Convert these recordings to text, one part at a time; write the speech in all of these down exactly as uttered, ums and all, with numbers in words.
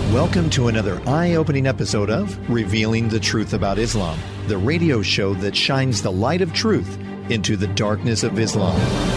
Welcome to another eye-opening episode of Revealing the Truth About Islam, the radio show that shines the light of truth into the darkness of Islam.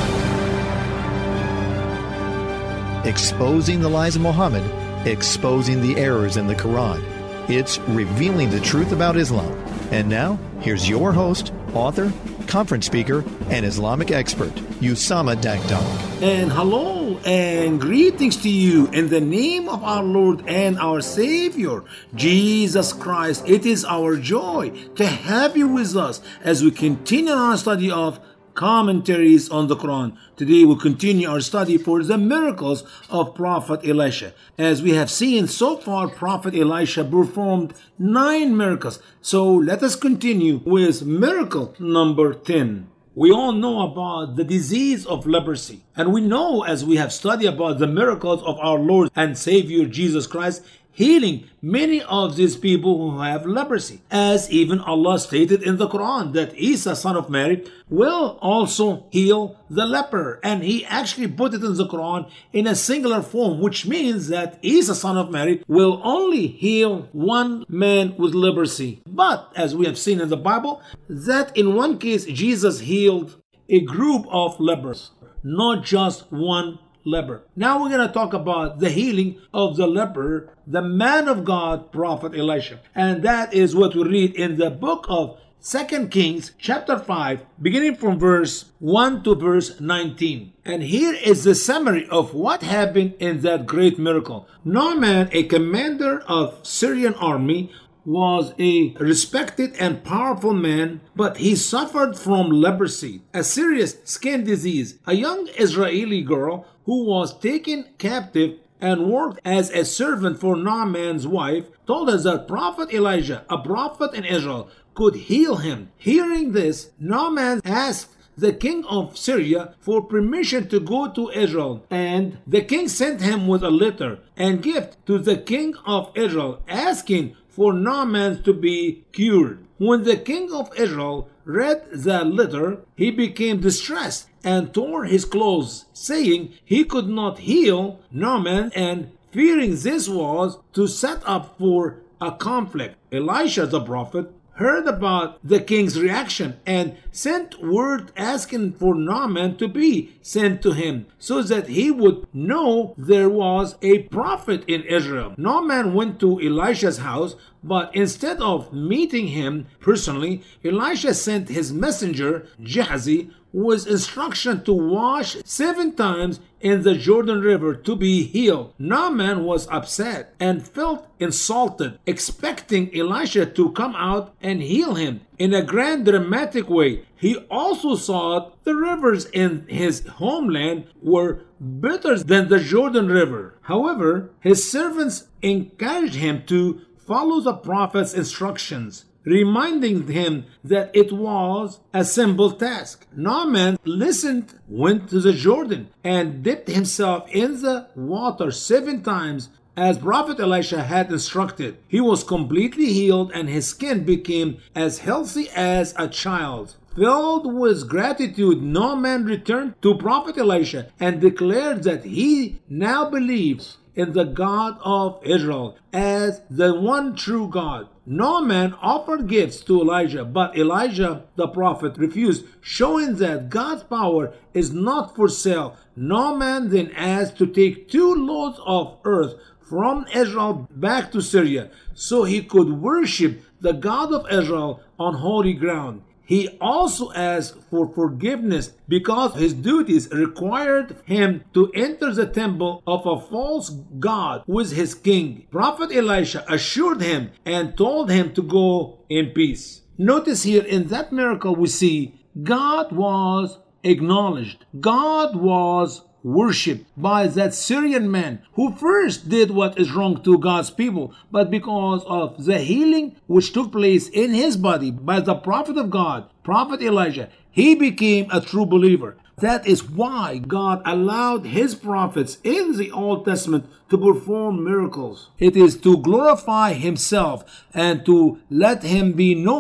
Exposing the lies of Muhammad, exposing the errors in the Quran. It's Revealing the Truth About Islam. And now, here's your host, author, conference speaker, and Islamic expert, Usama Dakdok. And hello and greetings to you in the name of our Lord and our Savior, Jesus Christ. It is our joy to have you with us as we continue our study of commentaries on the Quran. Today we'll continue our study for the miracles of Prophet Elisha. As we have seen so far, Prophet Elisha performed nine miracles. So let us continue with miracle number ten. We all know about the disease of leprosy. And we know, as we have studied about the miracles of our Lord and Savior Jesus Christ, healing many of these people who have leprosy. As even Allah stated in the Quran that Isa, son of Mary, will also heal the leper. And he actually put it in the Quran in a singular form, which means that Isa, son of Mary, will only heal one man with leprosy. But as we have seen in the Bible, that in one case Jesus healed a group of lepers, not just one leper. Now we're going to talk about the healing of the leper, the man of God, Prophet Elisha. And that is what we read in the book of Second Kings, chapter five, beginning from verse one to verse nineteen. And here is the summary of what happened in that great miracle. Naaman, a commander of Syrian army, was a respected and powerful man, but he suffered from leprosy, a serious skin disease. A young Israeli girl who was taken captive and worked as a servant for Naaman's wife told us that Prophet Elijah, a prophet in Israel, could heal him. Hearing this, Naaman asked the king of Syria for permission to go to Israel, and the king sent him with a letter and gift to the king of Israel, asking for Naaman to be cured. When the king of Israel read the letter, he became distressed and tore his clothes, saying he could not heal Naaman, and fearing this was to set up for a conflict. Elisha the prophet heard about the king's reaction and sent word asking for Naaman to be sent to him so that he would know there was a prophet in Israel. Naaman went to Elisha's house, but instead of meeting him personally, Elisha sent his messenger Gehazi with instruction to wash seven times in the Jordan River to be healed. Naaman was upset and felt insulted, expecting Elisha to come out and heal him in a grand dramatic way. He also saw the rivers in his homeland were better than the Jordan River. However, his servants encouraged him to follow the prophet's instructions, reminding him that it was a simple task. Naaman listened, went to the Jordan, and dipped himself in the water seven times as Prophet Elisha had instructed. He was completely healed and his skin became as healthy as a child. Filled with gratitude, Naaman returned to Prophet Elisha and declared that he now believes in the God of Israel as the one true God. Naaman offered gifts to Elijah, but Elijah the prophet refused, showing that God's power is not for sale. Naaman then asked to take two loads of earth from Israel back to Syria so he could worship the God of Israel on holy ground. He also asked for forgiveness because his duties required him to enter the temple of a false god with his king. Prophet Elisha assured him and told him to go in peace. Notice here in that miracle we see God was acknowledged. God was worshipped by that Syrian man who first did what is wrong to God's people, but because of the healing which took place in his body by the prophet of God, Prophet Elijah, he became a true believer. That is why God allowed his prophets in the Old Testament to perform miracles. It is to glorify himself and to let him be known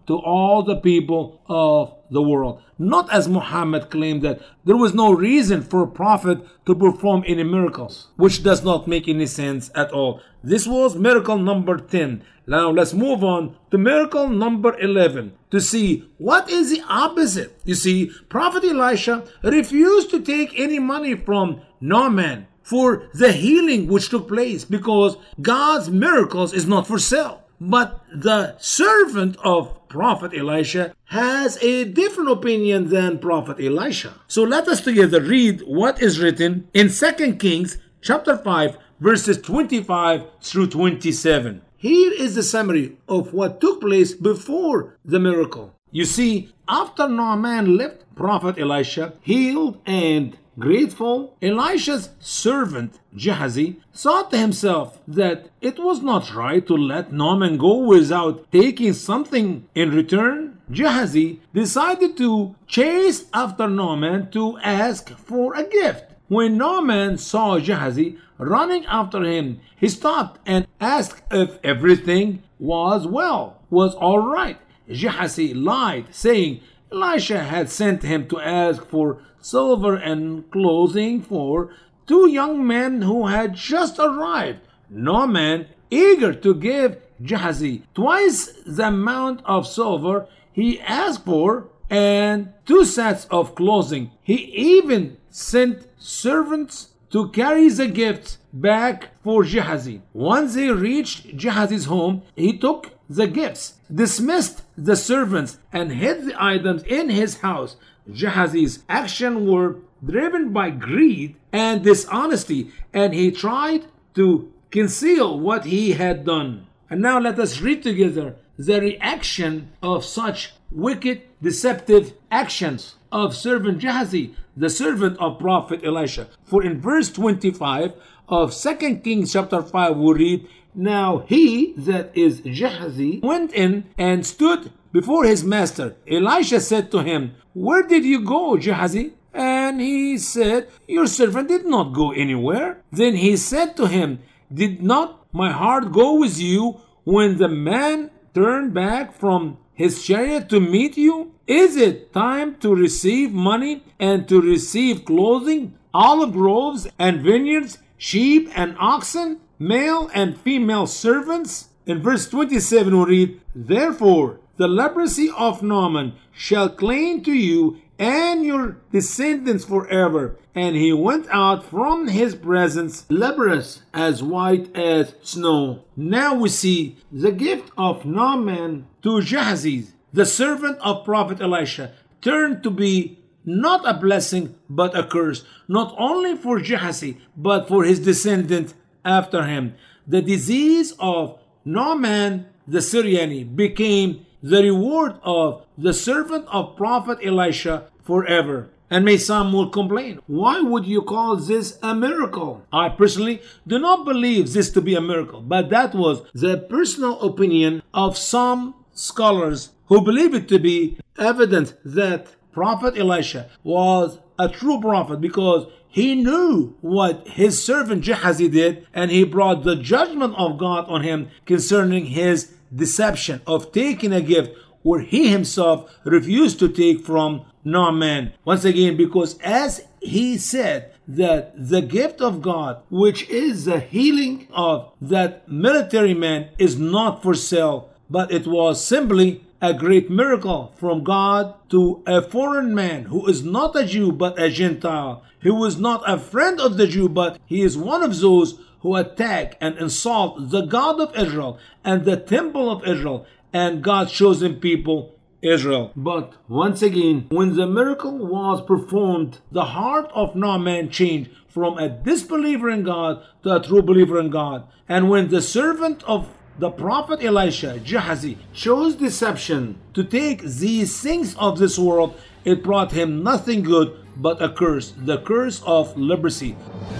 to all the people of the world. Not as Muhammad claimed that there was no reason for a prophet to perform any miracles, which does not make any sense at all. This was miracle number ten. Now let's move on to miracle number eleven to see what is the opposite. You see, Prophet Elisha refused to take any money from Naaman for the healing which took place, because God's miracles is not for sale. But the servant of Prophet Elisha has a different opinion than Prophet Elisha. So let us together read what is written in Second Kings chapter five, verses twenty-five through twenty-seven. Here is the summary of what took place before the miracle. You see, after Naaman left Prophet Elisha healed and grateful, Elisha's servant Gehazi thought to himself that it was not right to let Naaman go without taking something in return. Gehazi decided to chase after Naaman to ask for a gift. When Naaman saw Gehazi running after him, he stopped and asked if everything was well, was all right. Gehazi lied, saying Elisha had sent him to ask for silver and clothing for two young men who had just arrived. Naaman, eager to give Gehazi twice the amount of silver he asked for and two sets of clothing, he even sent servants to carry the gifts back for Gehazi. Once they reached Gehazi's home, he took the gifts, dismissed the servants, and hid the items in his house. Gehazi's actions were driven by greed and dishonesty, and he tried to conceal what he had done. And now let us read together the reaction of such wicked, deceptive actions of servant Gehazi, the servant of Prophet Elisha. For in verse twenty-five of Second Kings chapter five we read, "Now he," that is Gehazi, "went in and stood before his master. Elisha said to him, 'Where did you go, Gehazi?' And he said, 'Your servant did not go anywhere.' Then he said to him, 'Did not my heart go with you when the man turned back from his chariot to meet you? Is it time to receive money and to receive clothing, olive groves and vineyards, sheep and oxen, male and female servants?' In verse twenty-seven we read, 'Therefore the leprosy of Naaman shall cling to you and your descendants forever.' And he went out from his presence, leprous, as white as snow." Now we see the gift of Naaman to Gehazi, the servant of Prophet Elisha, turned to be not a blessing but a curse, not only for Gehazi but for his descendant after him. The disease of Naaman the Syrian became the reward of the servant of Prophet Elisha forever. And may some will complain, why would you call this a miracle? I personally do not believe this to be a miracle, but that was the personal opinion of some scholars who believe it to be evident that Prophet Elisha was a true prophet, because he knew what his servant Gehazi did, and he brought the judgment of God on him concerning his deception of taking a gift where he himself refused to take from Naaman. Once again, because as he said that the gift of God, which is the healing of that military man, is not for sale, but it was simply a great miracle from God to a foreign man who is not a Jew but a Gentile, who is not a friend of the Jew, but he is one of those who attack and insult the God of Israel and the temple of Israel and God's chosen people, Israel. But once again, when the miracle was performed, the heart of Naaman changed from a disbeliever in God to a true believer in God. And when the servant of the prophet Elisha, Gehazi, chose deception to take these things of this world, it brought him nothing good but a curse, the curse of leprosy.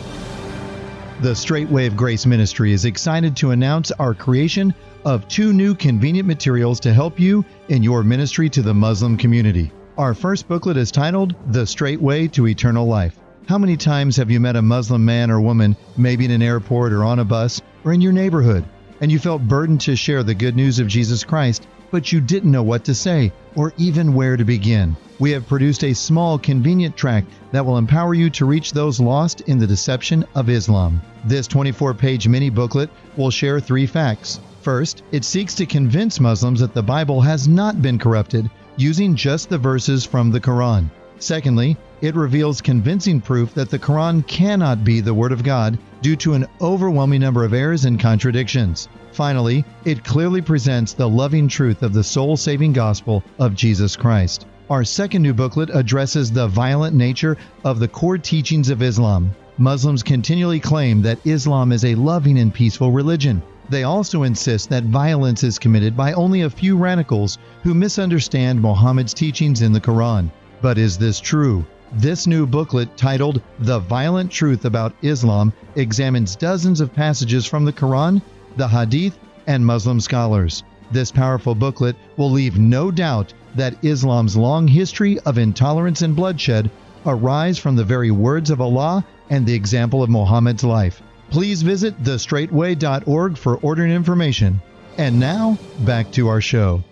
The Straight Way of Grace Ministry is excited to announce our creation of two new convenient materials to help you in your ministry to the Muslim community. Our first booklet is titled The Straight Way to Eternal Life. How many times have you met a Muslim man or woman, maybe in an airport or on a bus or in your neighborhood, and you felt burdened to share the good news of Jesus Christ, but you didn't know what to say or even where to begin. We have produced a small, convenient tract that will empower you to reach those lost in the deception of Islam. This twenty-four page mini booklet will share three facts. First, it seeks to convince Muslims that the Bible has not been corrupted using just the verses from the Quran. Secondly, it reveals convincing proof that the Quran cannot be the Word of God due to an overwhelming number of errors and contradictions. Finally, it clearly presents the loving truth of the soul-saving gospel of Jesus Christ. Our second new booklet addresses the violent nature of the core teachings of Islam. Muslims continually claim that Islam is a loving and peaceful religion. They also insist that violence is committed by only a few radicals who misunderstand Muhammad's teachings in the Quran. But is this true? This new booklet, titled The Violent Truth About Islam, examines dozens of passages from the Quran, the Hadith, and Muslim scholars. This powerful booklet will leave no doubt that Islam's long history of intolerance and bloodshed arise from the very words of Allah and the example of Muhammad's life. Please visit the straightway dot org for ordering information. And now, back to our show.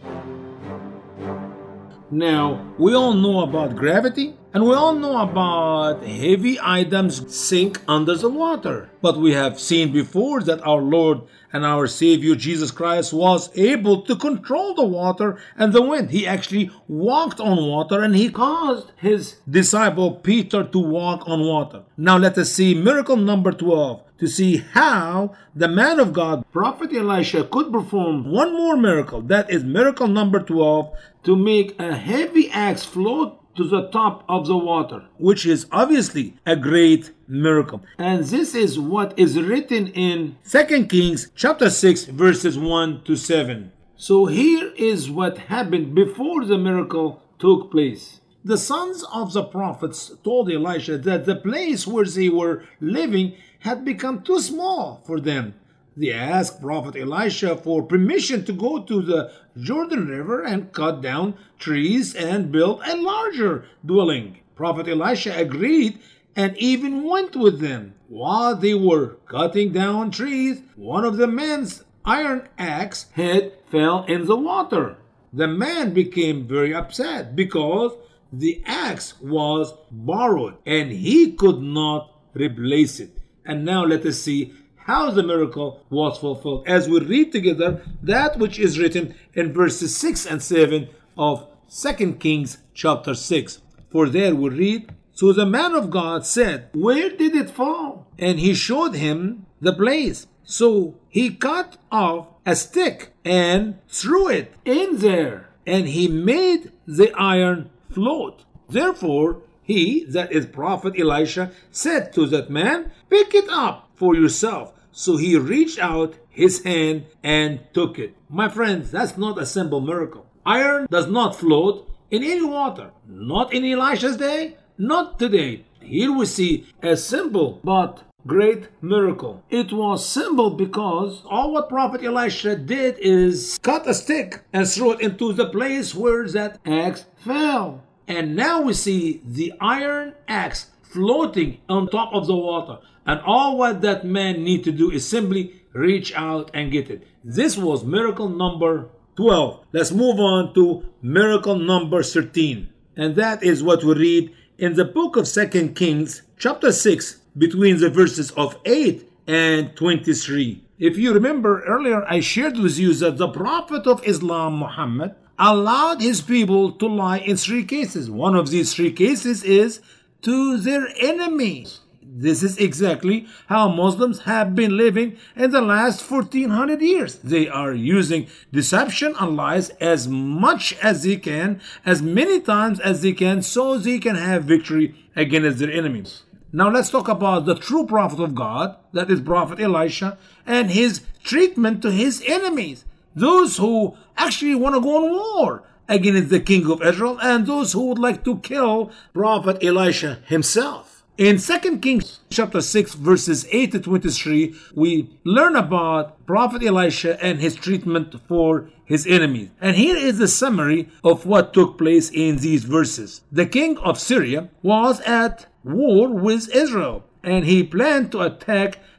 Now, we all know about gravity, and we all know about heavy items sink under the water. But we have seen before that our Lord and our Savior Jesus Christ was able to control the water and the wind. He actually walked on water, and he caused his disciple Peter to walk on water. Now let us see miracle number twelve to see how the man of God, Prophet Elisha, could perform one more miracle. That is miracle number twelve, to make a heavy axe float to the top of the water, which is obviously a great miracle. And this is what is written in Second Kings chapter six verses one to seven. So here is what happened before the miracle took place. The sons of the prophets told Elisha that the place where they were living had become too small for them. They asked Prophet Elisha for permission to go to the Jordan River and cut down trees and build a larger dwelling. Prophet Elisha agreed and even went with them. While they were cutting down trees, one of the men's iron axe head fell in the water. The man became very upset because the axe was borrowed and he could not replace it. And now let us see how the miracle was fulfilled as we read together that which is written in verses six and seven of Second Kings chapter six. For there we read, So the man of God said, Where did it fall? And he showed him the place. So he cut off a stick and threw it in there, and he made the iron float. Therefore he, that is Prophet Elisha, said to that man, Pick it up for yourself. So he reached out his hand and took it. My friends, that's not a simple miracle. Iron does not float in any water. Not in Elisha's day, not today. Here we see a simple but great miracle. It was simple because all what Prophet Elisha did is cut a stick and throw it into the place where that axe fell. And now we see the iron axe floating on top of the water. And all what that man need to do is simply reach out and get it. This was miracle number twelve. Let's move on to miracle number thirteen. And that is what we read in the book of Second Kings, chapter six, between the verses of eight and twenty-three. If you remember earlier, I shared with you that the Prophet of Islam, Muhammad, allowed his people to lie in three cases. One of these three cases is to their enemies. This is exactly how Muslims have been living in the last fourteen hundred years. They are using deception and lies as much as they can, as many times as they can, so they can have victory against their enemies. Now let's talk about the true prophet of God, that is Prophet Elisha, and his treatment to his enemies. Those who actually want to go on war against the king of Israel, and those who would like to kill Prophet Elisha himself. In Second Kings chapter six verses eight to twenty-three, we learn about Prophet Elisha and his treatment for his enemies. And here is the summary of what took place in these verses. The king of Syria was at war with Israel, and he planned to attack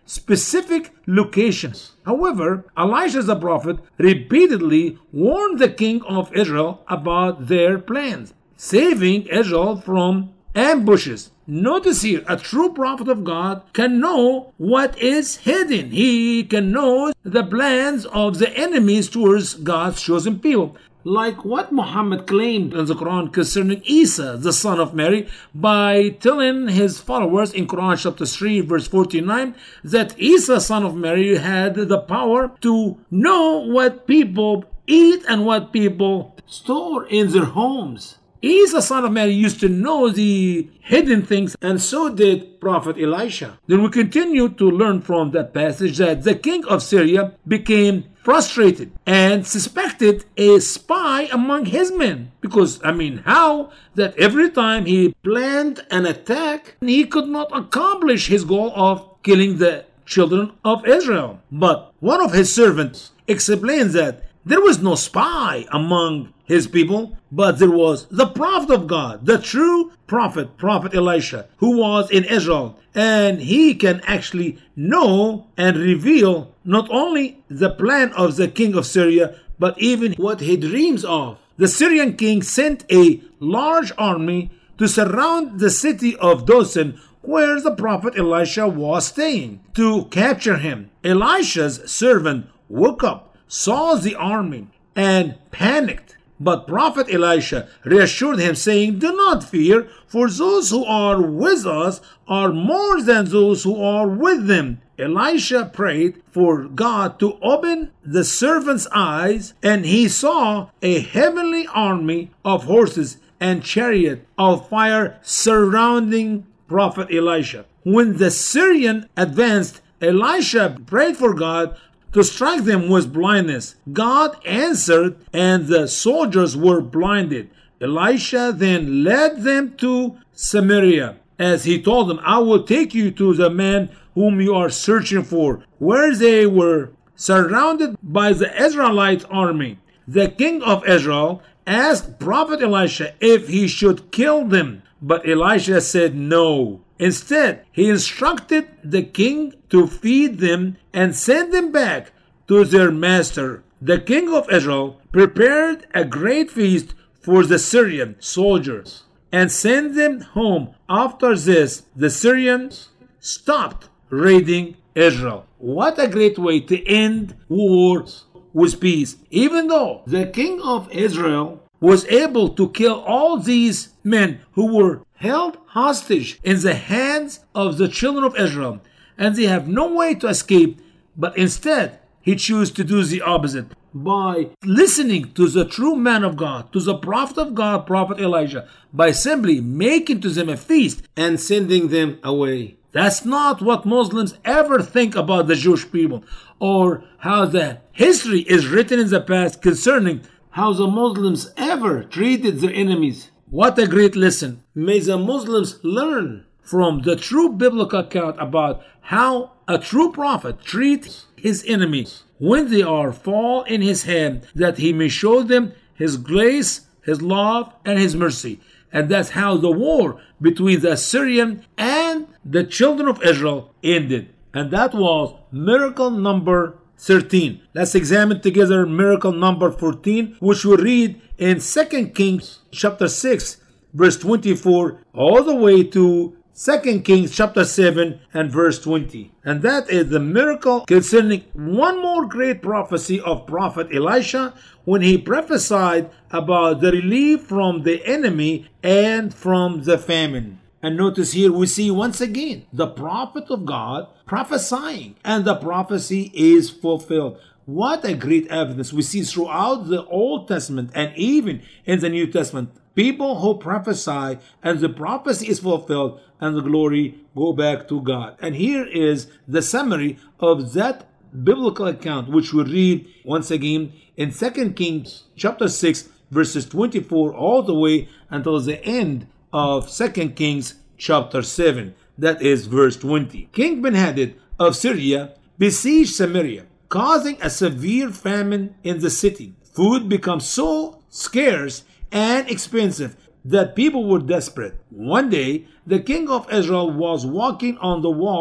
specific locations. However, Elisha the prophet repeatedly warned the king of Israel about their plans, saving Israel from ambushes. Notice here, a true prophet of God can know what is hidden. He can know the plans of the enemies towards God's chosen people. Like what Muhammad claimed in the Quran concerning Isa, the son of Mary, by telling his followers in Quran chapter three, verse forty-nine, that Isa, son of Mary, had the power to know what people eat and what people store in their homes. Isa, son of Mary, used to know the hidden things, and so did Prophet Elisha. Then we continue to learn from that passage that the king of Syria became frustrated and suspected a spy among his men. Because, I mean, how that every time he planned an attack, he could not accomplish his goal of killing the children of Israel. But one of his servants explains that there was no spy among his people, but there was the prophet of God, the true prophet, Prophet Elisha, who was in Israel. And he can actually know and reveal not only the plan of the king of Syria, but even what he dreams of. The Syrian king sent a large army to surround the city of Dothan, where the prophet Elisha was staying, to capture him. Elisha's servant woke up, saw the army, and panicked. But Prophet Elisha reassured him, saying, "Do not fear, for those who are with us are more than those who are with them." Elisha prayed for God to open the servant's eyes, and he saw a heavenly army of horses and chariot of fire surrounding Prophet Elisha. When the Syrian advanced, Elisha prayed for God to strike them with blindness. God answered, and the soldiers were blinded. Elisha then led them to Samaria, as he told them, "I will take you to the man whom you are searching for," where they were surrounded by the Israelite army. The king of Israel asked Prophet Elisha if he should kill them, but Elisha said no. Instead, he instructed the king to feed them and send them back to their master. The king of Israel prepared a great feast for the Syrian soldiers and sent them home. After this, the Syrians stopped raiding Israel. What a great way to end wars with peace. Even though the king of Israel was able to kill all these men who were held hostage in the hands of the children of Israel, and they have no way to escape, but instead he chose to do the opposite by listening to the true man of God, to the prophet of God, Prophet Elijah, by simply making to them a feast and sending them away. That's not what Muslims ever think about the Jewish people, or how the history is written in the past concerning how the Muslims ever treated their enemies. What a great lesson. May the Muslims learn from the true biblical account about how a true prophet treats his enemies when they are fall in his hand, that he may show them his grace, his love, and his mercy. And that's how the war between the Assyrian and the children of Israel ended. And that was miracle number thirteen. Let's examine together miracle number fourteen, which we read in Second Kings chapter six, verse twenty-four, all the way to Second Kings chapter seven and verse twenty. And that is the miracle concerning one more great prophecy of Prophet Elisha, when he prophesied about the relief from the enemy and from the famine. And notice here we see once again the prophet of God prophesying, and the prophecy is fulfilled. What a great evidence we see throughout the Old Testament and even in the New Testament. People who prophesy and the prophecy is fulfilled and the glory go back to God. And here is the summary of that biblical account, which we read once again in Second Kings chapter six, verses twenty-four all the way until the end of Second Kings chapter seven. That is verse twenty. King Ben-Hadad of Syria besieged Samaria, causing a severe famine in the city. Food becomes so scarce and expensive that people were desperate. One day, the king of Israel was walking on the wall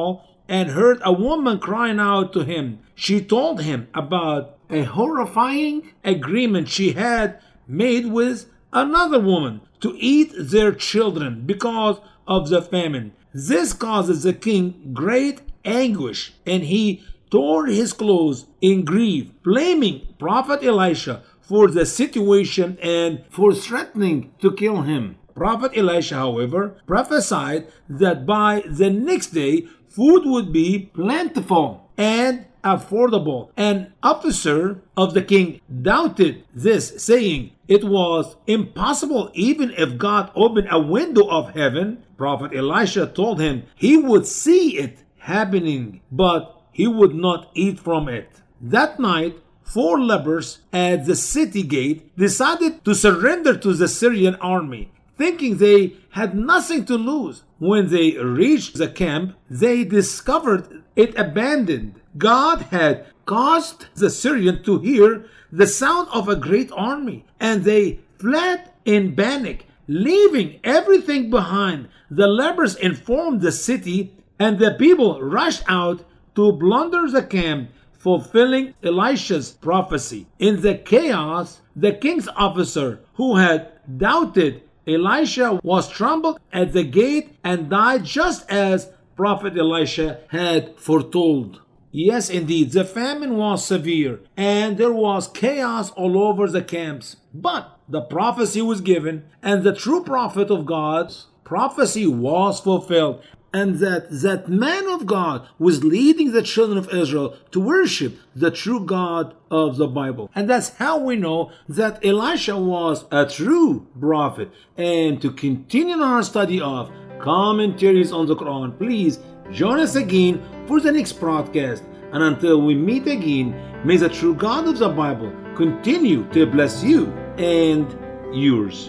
and heard a woman crying out to him. She told him about a horrifying agreement she had made with another woman to eat their children because of the famine. This causes the king great anguish, and he tore his clothes in grief, blaming Prophet Elisha for the situation and for threatening to kill him. Prophet Elisha, however, prophesied that by the next day food would be plentiful and affordable. An officer of the king doubted this, saying it was impossible even if God opened a window of heaven. Prophet Elisha told him he would see it happening, but he would not eat from it. That night, four lepers at the city gate decided to surrender to the Syrian army, thinking they had nothing to lose. When they reached the camp, they discovered it abandoned. God had caused the Syrians to hear the sound of a great army, and they fled in panic, leaving everything behind. The lepers informed the city, and the people rushed out to plunder the camp, fulfilling Elisha's prophecy. In the chaos, the king's officer, who had doubted Elisha, was trampled at the gate and died just as Prophet Elisha had foretold. Yes, indeed, the famine was severe and there was chaos all over the camps. But the prophecy was given, and the true prophet of God's prophecy was fulfilled, and that that man of God was leading the children of Israel to worship the true God of the Bible. And that's how we know that Elisha was a true prophet. And to continue our study of commentaries on the Quran, please join us again for the next broadcast. And until we meet again, may the true God of the Bible continue to bless you and yours.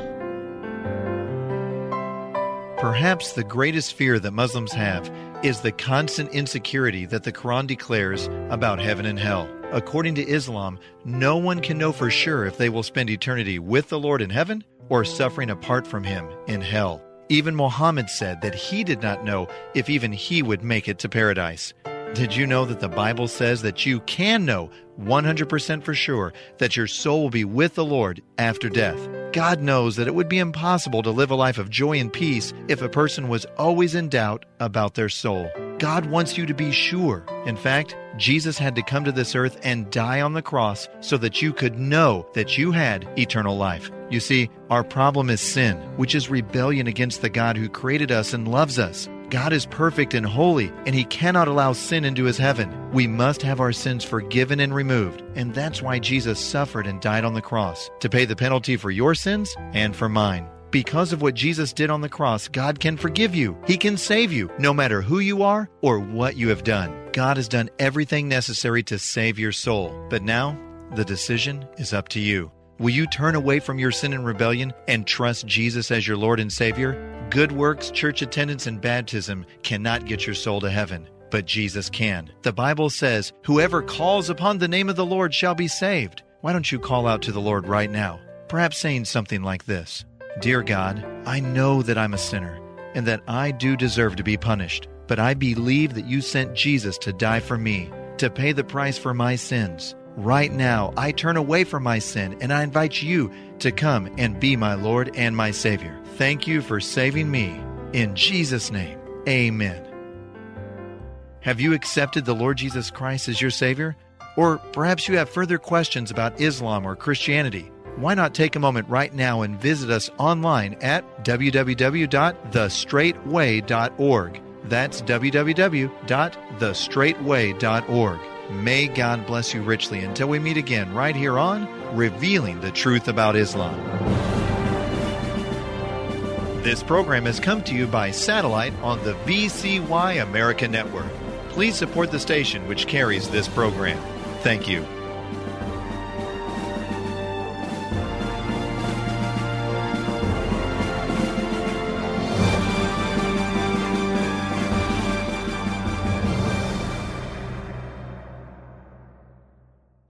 Perhaps the greatest fear that Muslims have is the constant insecurity that the Quran declares about heaven and hell. According to Islam, no one can know for sure if they will spend eternity with the Lord in heaven or suffering apart from Him in hell. Even Muhammad said that he did not know if even he would make it to paradise. Did you know that the Bible says that you can know one hundred percent for sure that your soul will be with the Lord after death? God knows that it would be impossible to live a life of joy and peace if a person was always in doubt about their soul. God wants you to be sure. In fact, Jesus had to come to this earth and die on the cross so that you could know that you had eternal life. You see, our problem is sin, which is rebellion against the God who created us and loves us. God is perfect and holy, and He cannot allow sin into His heaven. We must have our sins forgiven and removed, and that's why Jesus suffered and died on the cross, to pay the penalty for your sins and for mine. Because of what Jesus did on the cross, God can forgive you. He can save you, no matter who you are or what you have done. God has done everything necessary to save your soul. But now, the decision is up to you. Will you turn away from your sin and rebellion and trust Jesus as your Lord and Savior? Good works, church attendance, and baptism cannot get your soul to heaven, but Jesus can. The Bible says, "Whoever calls upon the name of the Lord shall be saved." Why don't you call out to the Lord right now? Perhaps saying something like this: Dear God, I know that I'm a sinner and that I do deserve to be punished, but I believe that you sent Jesus to die for me, to pay the price for my sins. Right now, I turn away from my sin and I invite you to come and be my Lord and my Savior. Thank you for saving me. In Jesus' name, amen. Have you accepted the Lord Jesus Christ as your Savior? Or perhaps you have further questions about Islam or Christianity. Why not take a moment right now and visit us online at w w w dot the straight way dot org. That's w w w dot the straight way dot org. May God bless you richly until we meet again right here on Revealing the Truth About Islam. This program has come to you by satellite on the V C Y America Network. Please support the station which carries this program. Thank you.